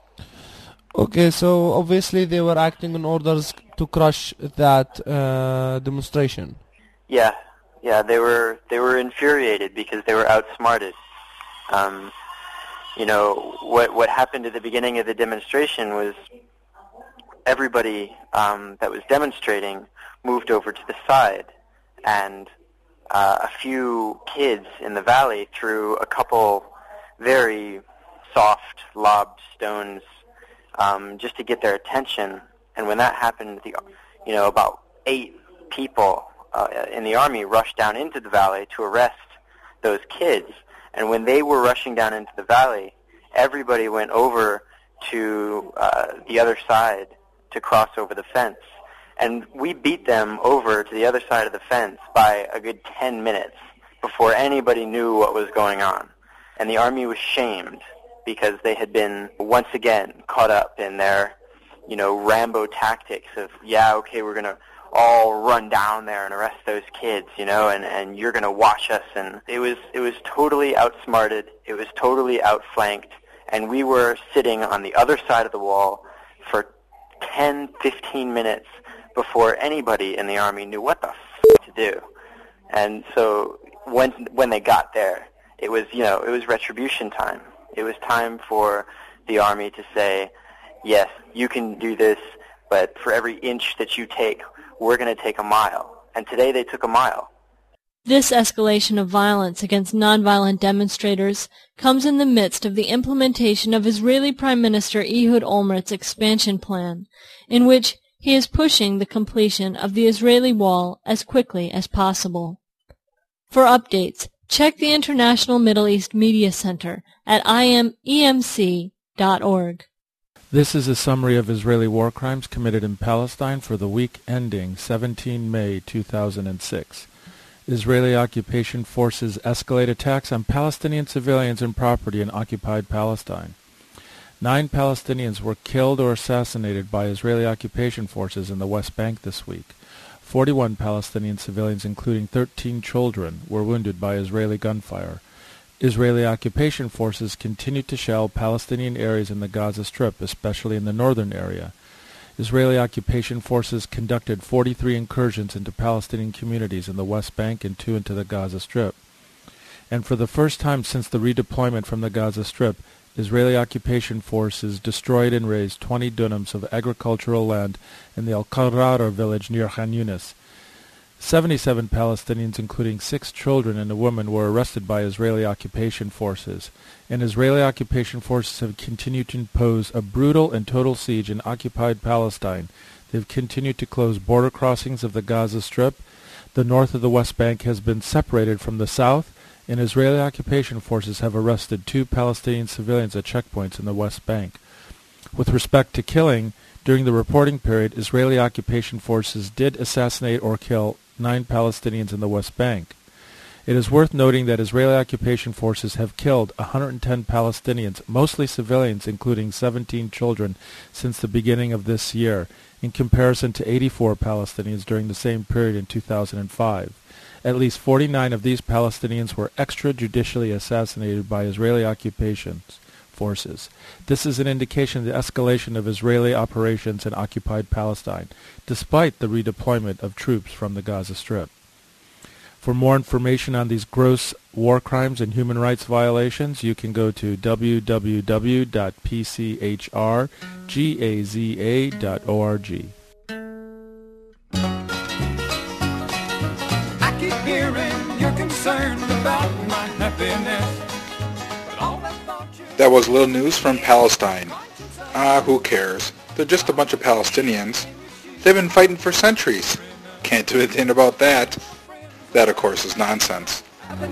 [SPEAKER 20] Okay, so obviously they were acting on orders to crush that uh, demonstration.
[SPEAKER 19] Yeah, yeah, they were they were infuriated because they were outsmarted. Um, you know, what what happened at the beginning of the demonstration was everybody um, that was demonstrating moved over to the side, and uh, a few kids in the valley threw a couple very soft lobbed stones um, just to get their attention. And when that happened, the, you know, about eight people uh, in the army rushed down into the valley to arrest those kids. And when they were rushing down into the valley, everybody went over to uh, the other side to cross over the fence. And we beat them over to the other side of the fence by a good ten minutes before anybody knew what was going on. And the army was shamed because they had been once again caught up in their you know, Rambo tactics of, yeah, okay, we're going to all run down there and arrest those kids, you know, and, and you're going to watch us. And it was, it was totally outsmarted. It was totally outflanked. And we were sitting on the other side of the wall for ten, fifteen minutes before anybody in the Army knew what the f*** to do. And so when when they got there, it was, you know, it was retribution time. It was time for the Army to say, yes, you can do this, but for every inch that you take, we're going to take a mile. And today they took a mile.
[SPEAKER 17] This escalation of violence against nonviolent demonstrators comes in the midst of the implementation of Israeli Prime Minister Ehud Olmert's expansion plan, in which he is pushing the completion of the Israeli wall as quickly as possible. For updates, check the International Middle East Media Center at I M E M C dot org.
[SPEAKER 21] This is a summary of Israeli war crimes committed in Palestine for the week ending the seventeenth of May two thousand six. Israeli occupation forces escalate attacks on Palestinian civilians and property in occupied Palestine. Nine Palestinians were killed or assassinated by Israeli occupation forces in the West Bank this week. forty-one Palestinian civilians, including thirteen children, were wounded by Israeli gunfire. Israeli occupation forces continued to shell Palestinian areas in the Gaza Strip, especially in the northern area. Israeli occupation forces conducted forty-three incursions into Palestinian communities in the West Bank and two into the Gaza Strip. And for the first time since the redeployment from the Gaza Strip, Israeli occupation forces destroyed and razed twenty dunams of agricultural land in the Al-Qarara village near Khan Yunis. seventy-seven Palestinians, including six children and a woman, were arrested by Israeli occupation forces, and Israeli occupation forces have continued to impose a brutal and total siege in occupied Palestine. They have continued to close border crossings of the Gaza Strip. The north of the West Bank has been separated from the south, and Israeli occupation forces have arrested two Palestinian civilians at checkpoints in the West Bank. With respect to killing, during the reporting period, Israeli occupation forces did assassinate or kill nine Palestinians in the West Bank. It is worth noting that Israeli occupation forces have killed one hundred ten Palestinians, mostly civilians, including seventeen children, since the beginning of this year, in comparison to eighty-four Palestinians during the same period in two thousand five. At least forty-nine of these Palestinians were extrajudicially assassinated by Israeli occupation forces. This is an indication of the escalation of Israeli operations in occupied Palestine, despite the redeployment of troops from the Gaza Strip. For more information on these gross war crimes and human rights violations, you can go to w w w dot p c h r gaza dot org.
[SPEAKER 22] I keep hearing you're concerned about my happiness.
[SPEAKER 1] That was little news from Palestine. Ah, who cares? They're just a bunch of Palestinians. They've been fighting for centuries. Can't do anything about that. That, of course, is nonsense.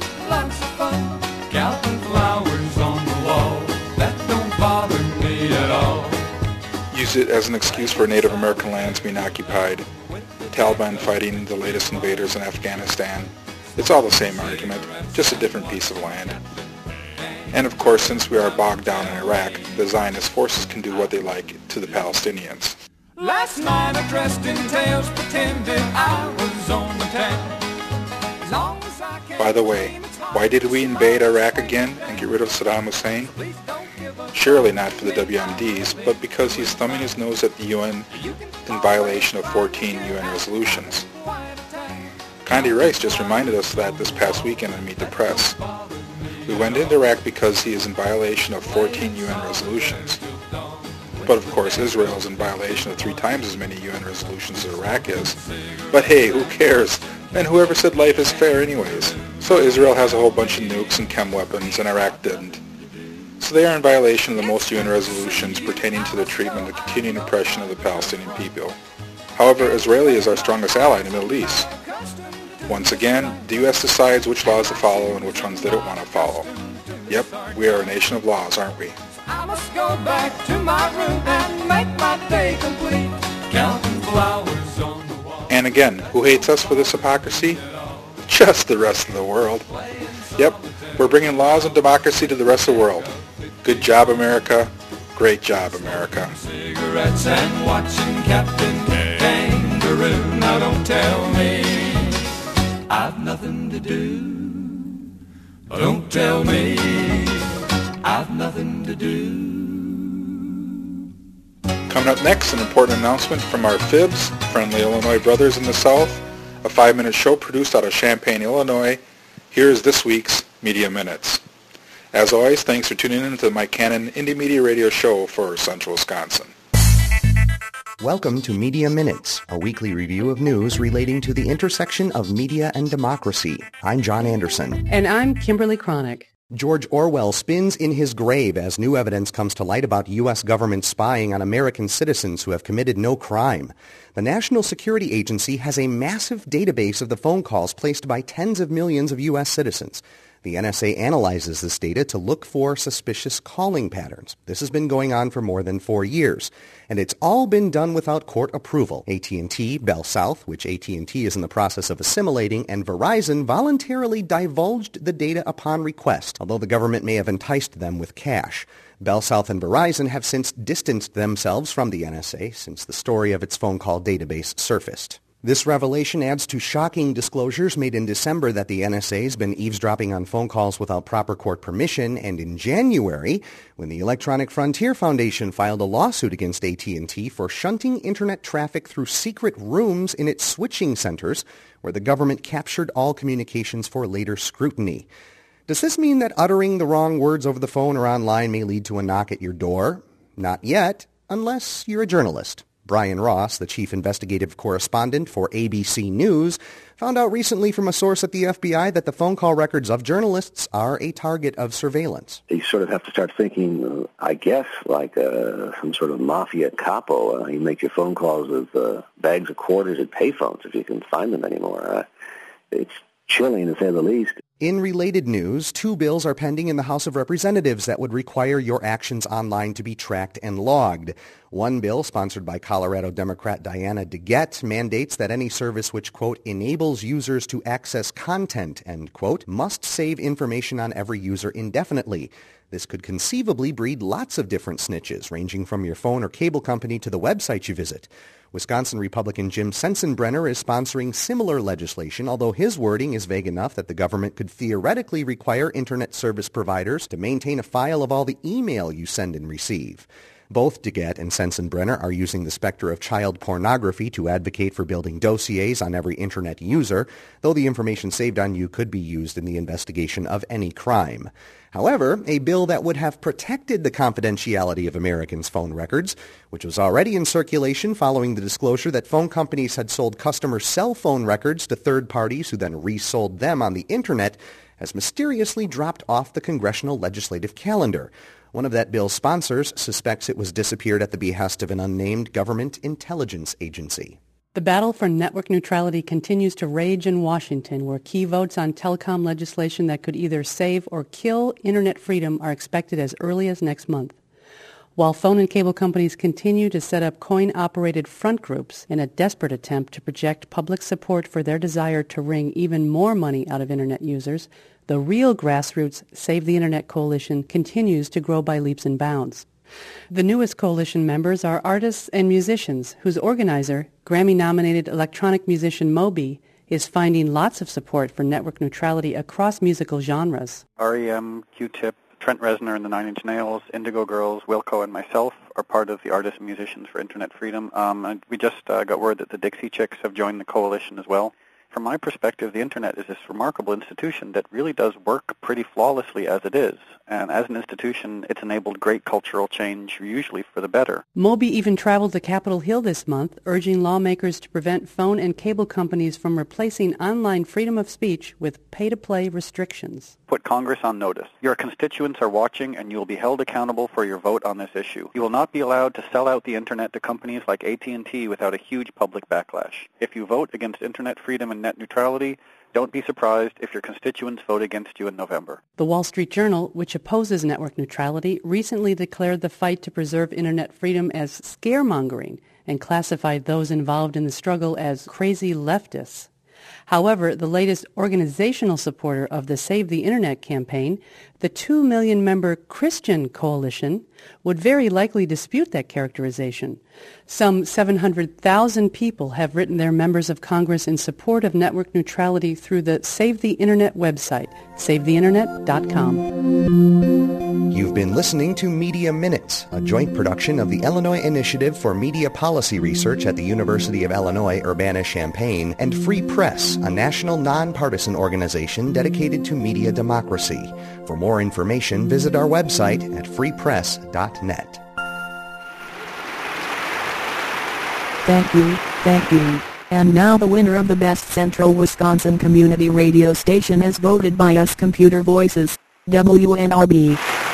[SPEAKER 1] Use it as an excuse for Native American lands being occupied. Taliban fighting the latest invaders in Afghanistan. It's all the same argument, just a different piece of land. And of course, since we are bogged down in Iraq, the Zionist forces can do what they like to the Palestinians.
[SPEAKER 22] Last night I dressed in tails, pretended I was on the town. As long as I can.
[SPEAKER 1] By the way, why did we invade Iraq again and get rid of Saddam Hussein? Surely not for the W M Ds, but because he's thumbing his nose at the U N in violation of fourteen U N resolutions. Condi Rice just reminded us of that this past weekend on Meet the Press. We went into Iraq because he is in violation of fourteen U N resolutions. But of course Israel is in violation of three times as many U N resolutions as Iraq is. But hey, who cares? And whoever said life is fair anyways? So Israel has a whole bunch of nukes and chem weapons and Iraq didn't. So they are in violation of the most U N resolutions pertaining to the treatment and continuing oppression of the Palestinian people. However, Israel is our strongest ally in the Middle East. Once again, the U S decides which laws to follow and which ones they don't want to follow. Yep, we are a nation of laws, aren't we?
[SPEAKER 22] I must go back to my room and make my day complete. Counting flowers on the wall.
[SPEAKER 1] And again, who hates us for this hypocrisy? Just the rest of the world. Yep, we're bringing laws and democracy to the rest of the world. Good job, America. Great job, America.
[SPEAKER 22] Cigarettes and watching Captain Kangaroo. Now don't tell me I've nothing to do. Don't tell me I've nothing to do.
[SPEAKER 1] Coming up next, an important announcement from our F I B S, Friendly Illinois Brothers in the South, a five-minute show produced out of Champaign, Illinois. Here's this week's Media Minutes. As always, thanks for tuning in to the Mike Cannon Indie Media Radio Show for Central Wisconsin.
[SPEAKER 3] Welcome to Media Minutes, a weekly review of news relating to the intersection of media and democracy. I'm John Anderson.
[SPEAKER 4] And I'm Kimberly Cronick.
[SPEAKER 3] George Orwell spins in his grave as new evidence comes to light about U S government spying on American citizens who have committed no crime. The National Security Agency has a massive database of the phone calls placed by tens of millions of U S citizens. The N S A analyzes this data to look for suspicious calling patterns. This has been going on for more than four years, and it's all been done without court approval. A T and T, Bell South, which A T and T is in the process of assimilating, and Verizon voluntarily divulged the data upon request, although the government may have enticed them with cash. Bell South and Verizon have since distanced themselves from the N S A since the story of its phone call database surfaced. This revelation adds to shocking disclosures made in December that the N S A has been eavesdropping on phone calls without proper court permission, and in January, when the Electronic Frontier Foundation filed a lawsuit against A T and T for shunting Internet traffic through secret rooms in its switching centers, where the government captured all communications for later scrutiny. Does this mean that uttering the wrong words over the phone or online may lead to a knock at your door? Not yet, unless you're a journalist. Brian Ross, the chief investigative correspondent for A B C News, found out recently from a source at the F B I that the phone call records of journalists are a target of surveillance.
[SPEAKER 23] You sort of have to start thinking, uh, I guess, like uh, some sort of mafia capo. Uh, you make your phone calls with uh, bags of quarters at payphones if you can find them anymore. Uh, it's chilling, to say the least.
[SPEAKER 3] In related news, two bills are pending in the House of Representatives that would require your actions online to be tracked and logged. One bill, sponsored by Colorado Democrat Diana DeGette, mandates that any service which, quote, enables users to access content, end quote, must save information on every user indefinitely. This could conceivably breed lots of different snitches, ranging from your phone or cable company to the website you visit. Wisconsin Republican Jim Sensenbrenner is sponsoring similar legislation, although his wording is vague enough that the government could theoretically require Internet service providers to maintain a file of all the email you send and receive. Both DeGette and Sensenbrenner are using the specter of child pornography to advocate for building dossiers on every Internet user, though the information saved on you could be used in the investigation of any crime. However, a bill that would have protected the confidentiality of Americans' phone records, which was already in circulation following the disclosure that phone companies had sold customer cell phone records to third parties who then resold them on the Internet, has mysteriously dropped off the congressional legislative calendar. One of that bill's sponsors suspects it was disappeared at the behest of an unnamed government intelligence agency.
[SPEAKER 4] The battle for network neutrality continues to rage in Washington, where key votes on telecom legislation that could either save or kill Internet freedom are expected as early as next month. While phone and cable companies continue to set up coin-operated front groups in a desperate attempt to project public support for their desire to wring even more money out of Internet users, the real grassroots Save the Internet coalition continues to grow by leaps and bounds. The newest coalition members are artists and musicians whose organizer, Grammy-nominated electronic musician Moby, is finding lots of support for network neutrality across musical genres.
[SPEAKER 24] R E M, Q-Tip, Trent Reznor and the Nine Inch Nails, Indigo Girls, Wilco, and myself are part of the Artists and Musicians for Internet Freedom. Um, and we just uh, got word that the Dixie Chicks have joined the coalition as well. From my perspective, the Internet is this remarkable institution that really does work pretty flawlessly as it is. And as an institution, it's enabled great cultural change, usually for the better.
[SPEAKER 4] Moby even traveled to Capitol Hill this month, urging lawmakers to prevent phone and cable companies from replacing online freedom of speech with pay-to-play restrictions.
[SPEAKER 24] Put Congress on notice. Your constituents are watching, and you will be held accountable for your vote on this issue. You will not be allowed to sell out the Internet to companies like A T and T without a huge public backlash. If you vote against Internet freedom and net neutrality, don't be surprised if your constituents vote against you in November.
[SPEAKER 4] The Wall Street Journal, which opposes network neutrality, recently declared the fight to preserve Internet freedom as scaremongering and classified those involved in the struggle as crazy leftists. However, the latest organizational supporter of the Save the Internet campaign, the two million member Christian Coalition, would very likely dispute that characterization. Some seven hundred thousand people have written their members of Congress in support of network neutrality through the Save the Internet website, save the internet dot com.
[SPEAKER 3] You've been listening to Media Minutes, a joint production of the Illinois Initiative for Media Policy Research at the University of Illinois Urbana-Champaign and Free Press, a national nonpartisan organization dedicated to media democracy. For more information, visit our website at free press dot net.
[SPEAKER 2] Thank you, thank you. And now the winner of the Best Central Wisconsin Community Radio Station as voted by us Computer Voices, W N R B.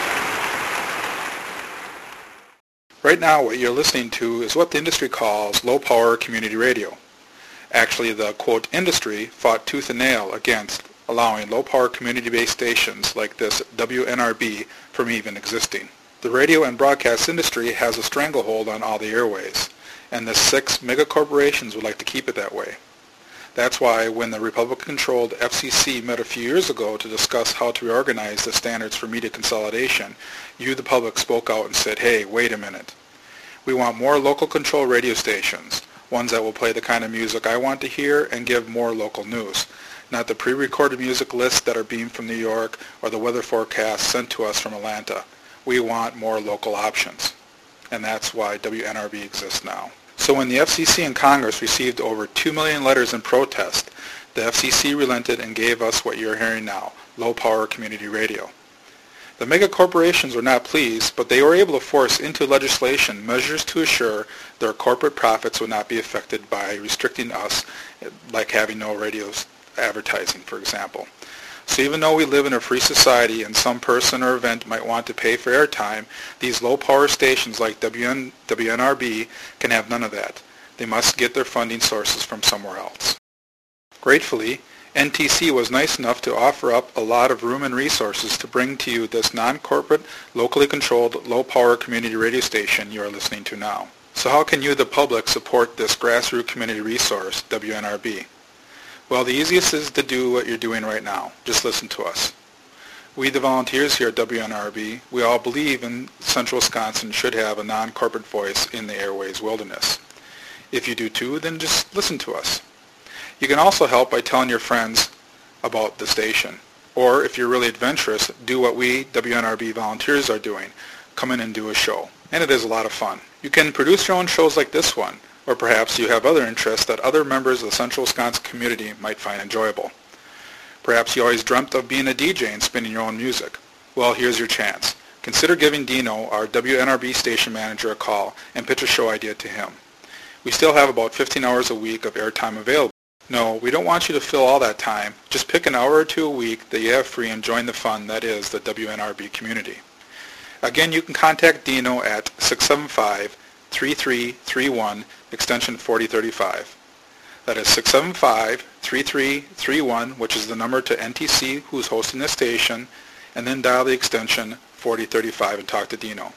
[SPEAKER 1] Right now what you're listening to is what the industry calls low-power community radio. Actually, the, quote, industry fought tooth and nail against allowing low-power community-based stations like this W N R B from even existing. The radio and broadcast industry has a stranglehold on all the airways, and the six megacorporations would like to keep it that way. That's why when the Republican-controlled F C C met a few years ago to discuss how to reorganize the standards for media consolidation, you, the public, spoke out and said, hey, wait a minute. We want more local control radio stations, ones that will play the kind of music I want to hear and give more local news, not the pre-recorded music lists that are beamed from New York or the weather forecasts sent to us from Atlanta. We want more local options. And that's why W N R B exists now. So when the F C C and Congress received over two million letters in protest, the F C C relented and gave us what you're hearing now, low-power community radio. The megacorporations were not pleased, but they were able to force into legislation measures to assure their corporate profits would not be affected by restricting us, like having no radio advertising, for example. So even though we live in a free society and some person or event might want to pay for airtime, these low-power stations like W N, W N R B can have none of that. They must get their funding sources from somewhere else. Gratefully, N T C was nice enough to offer up a lot of room and resources to bring to you this non-corporate, locally controlled, low-power community radio station you are listening to now. So how can you, the public, support this grassroots community resource, W N R B? Well, the easiest is to do what you're doing right now. Just listen to us. We, the volunteers here at W N R B, we all believe in Central Wisconsin should have a non-corporate voice in the airways wilderness. If you do too, then just listen to us. You can also help by telling your friends about the station. Or if you're really adventurous, do what we, W N R B volunteers, are doing. Come in and do a show. And it is a lot of fun. You can produce your own shows like this one. Or perhaps you have other interests that other members of the Central Wisconsin community might find enjoyable. Perhaps you always dreamt of being a D J and spinning your own music. Well, here's your chance. Consider giving Dino, our W N R B station manager, a call and pitch a show idea to him. We still have about fifteen hours a week of airtime available. No, we don't want you to fill all that time. Just pick an hour or two a week that you have free and join the fun that is the W N R B community. Again, you can contact Dino at six seven five, three three three one, extension forty thirty-five. That is six seven five, three three three one, which is the number to N T C who's hosting the station, and then dial the extension forty thirty-five and talk to Dino.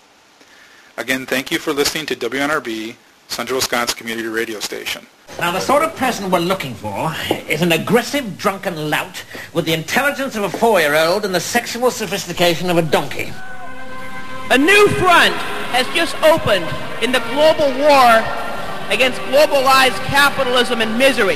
[SPEAKER 1] Again, thank you for listening to W N R B, Central Wisconsin Community Radio Station.
[SPEAKER 6] Now, the sort of person we're looking for is an aggressive, drunken lout with the intelligence of a four-year-old and the sexual sophistication of a donkey.
[SPEAKER 7] A new front has just opened in the global war against globalized capitalism and misery.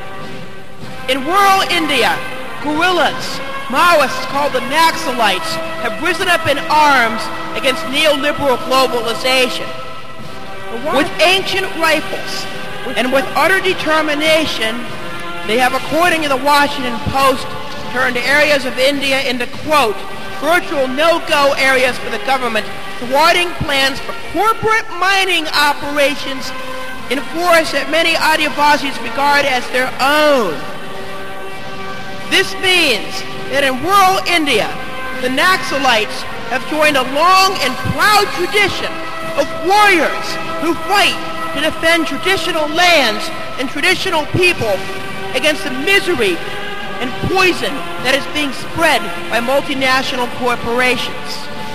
[SPEAKER 7] In rural India, guerrillas, Maoists called the Naxalites, have risen up in arms against neoliberal globalization. With ancient rifles and with utter determination, they have, according to the Washington Post, turned areas of India into, quote, virtual no-go areas for the government, thwarting plans for corporate mining operations in forests that many Adivasis regard as their own. This means that in rural India, the Naxalites have joined a long and proud tradition of warriors who fight to defend traditional lands and traditional people against the misery and poison that is being spread by multinational corporations.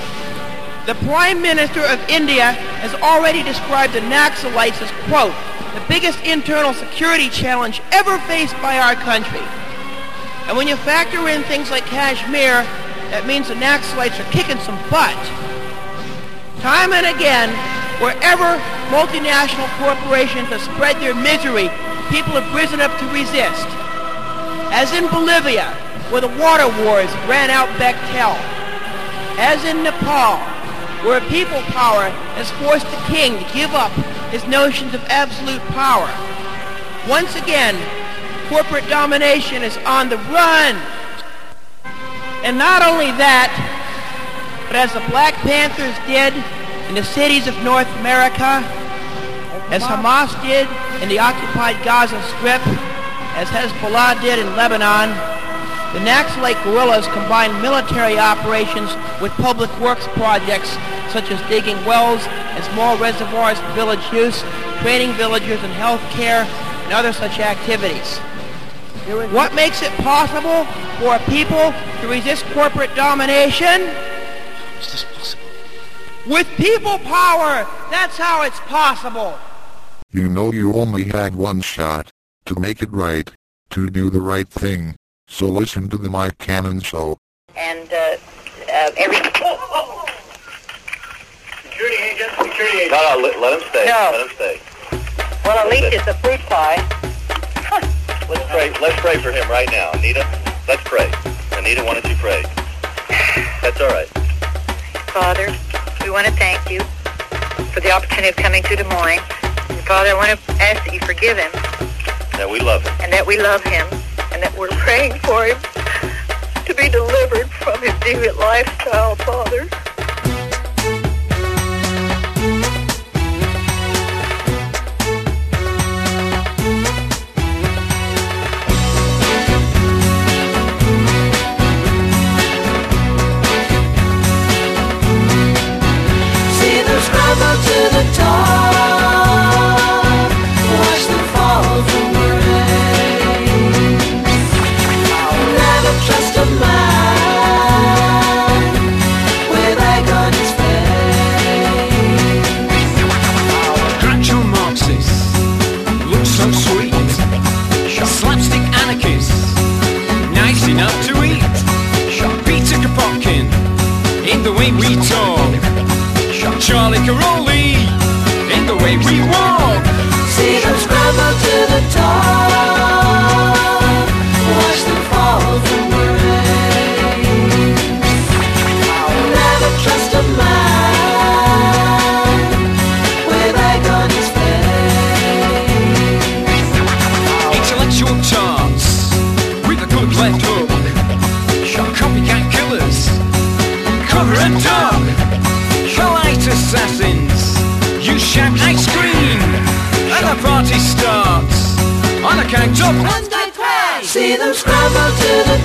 [SPEAKER 7] The Prime Minister of India has already described the Naxalites as, quote, the biggest internal security challenge ever faced by our country. And when you factor in things like Kashmir, that means the Naxalites are kicking some butt. Time and again, wherever multinational corporations have spread their misery, people have risen up to resist. As in Bolivia, where the water wars ran out Bechtel. As in Nepal, where a people power has forced the king to give up his notions of absolute power. Once again, corporate domination is on the run. And not only that, but as the Black Panthers did in the cities of North America, as Hamas did in the occupied Gaza Strip, as Hezbollah did in Lebanon, the Naxalite guerrillas combine military operations with public works projects such as digging wells and small reservoirs for village use, training villagers in health care, and other such activities. What makes it possible for a people to resist corporate domination?
[SPEAKER 8] How is this possible?
[SPEAKER 7] With people power! That's how it's possible!
[SPEAKER 9] You know you only had one shot to make it right, to do the right thing. So listen to the Mike Cannon Show.
[SPEAKER 10] And uh, uh, every...
[SPEAKER 11] Oh, oh. Security agent, security agent.
[SPEAKER 25] No, no, let, let him stay.
[SPEAKER 10] No.
[SPEAKER 25] Let him stay.
[SPEAKER 10] Well, at least it's a fruit pie.
[SPEAKER 25] Let's pray. Let's pray for him right now, Anita. Let's pray. Anita, why don't you pray? That's all right.
[SPEAKER 10] Father, we want to thank you for the opportunity of coming to Des Moines. And Father, I want to ask that you forgive him.
[SPEAKER 25] That we love him.
[SPEAKER 10] And that we love him. And that we're praying for him to be delivered from his deviant lifestyle, Father.
[SPEAKER 22] See them scramble to the top, watch them fall from trust a man with agony in his face. Groucho Marxists look so sweet. Slapstick anarchists, nice enough to eat. Peter Kropotkin, in the way we talk. Charlie Caroli, in the way we walk. See them scramble to the top, watch them fall from grace. Never trust a man with agony's face. Intellectual tarts with a good left hook. Copycat killers, cover a dog. Polite assassins, you shout I scream, and the party starts on a count of one, two, three. See them scramble to the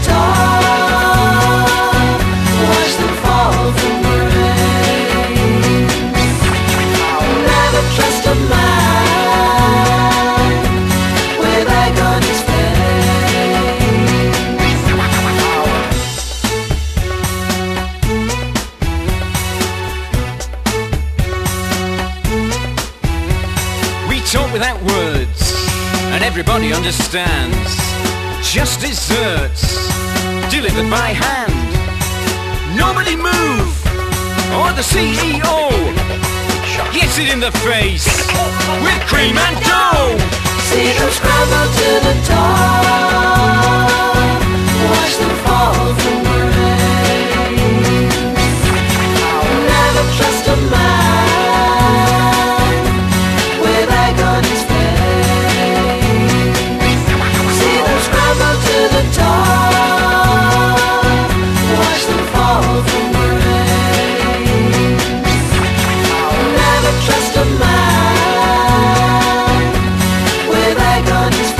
[SPEAKER 22] top, watch them fall from grace. Never trust a man with agony's face. We talk without words, and everybody understands. Just desserts, delivered by hand. Nobody move, or the C E O gets it in the face with cream and dough. See them scramble to the top, watch them fall from grace. Never trust a man with agony's face. See them scramble to the top, watch them fall from grace. Never trust a man with agony's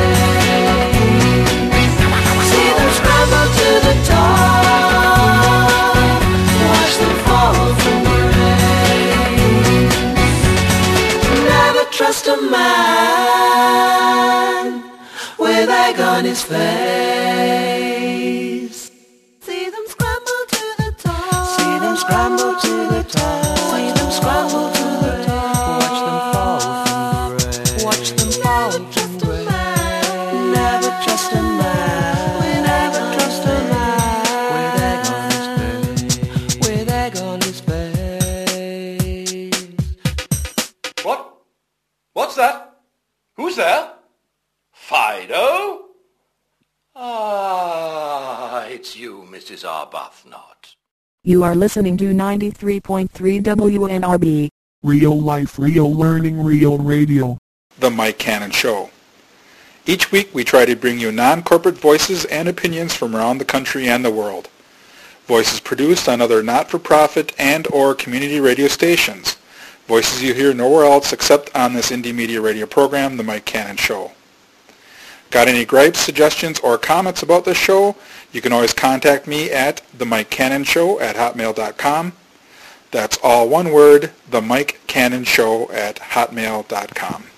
[SPEAKER 22] face. See them scramble to the top, watch them fall from grace. Never trust a man with agony's face. See them scramble to the top. See them scramble to the top. See them scramble to the top. Watch them fall from grace. Watch
[SPEAKER 5] trust a man. We never trust a man. With egg on his face. With egg on his face.
[SPEAKER 13] What? What's that? Who's there? Fido? Ah, it's you, Missus Arbuthnot.
[SPEAKER 2] You are listening to ninety-three point three W N R B.
[SPEAKER 14] Real life, real learning, real radio.
[SPEAKER 1] The Mike Cannon Show. Each week we try to bring you non-corporate voices and opinions from around the country and the world. Voices produced on other not-for-profit and or community radio stations. Voices you hear nowhere else except on this indie media radio program, The Mike Cannon Show. Got any gripes, suggestions, or comments about this show? You can always contact me at the mike cannon show at hotmail dot com. That's all one word, the Mike Cannon Show at hotmail dot com.